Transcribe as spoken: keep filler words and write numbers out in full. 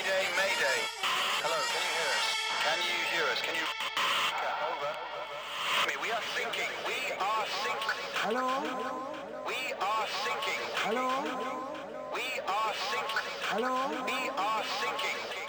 Mayday, mayday. Hello, can you hear us? Can you hear us? Can you... Over. We are sinking. We are sinking. Hello? We are sinking. Hello? We are sinking. Hello? We are sinking.